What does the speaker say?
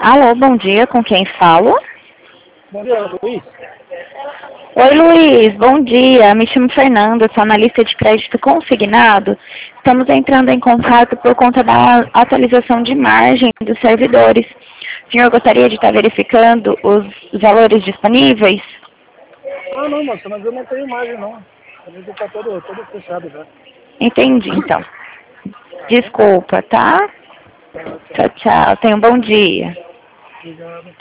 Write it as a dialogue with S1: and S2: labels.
S1: Alô, bom dia, com quem falo?
S2: Bom dia, Luiz.
S1: Oi, Luiz, bom dia. Me chamo Fernanda, sou analista de crédito consignado. Estamos entrando em contato por conta da atualização de margem dos servidores. O senhor gostaria de estar verificando os valores disponíveis?
S2: Ah, não, moça, mas eu não tenho imagem, não. A mídia está todo fechado já.
S1: Entendi, então.
S2: Tá bom?
S1: Desculpa, tá?
S2: Tchau,
S1: Tchau,
S2: tchau.
S1: tchau. Tenha um bom dia.
S2: Obrigado.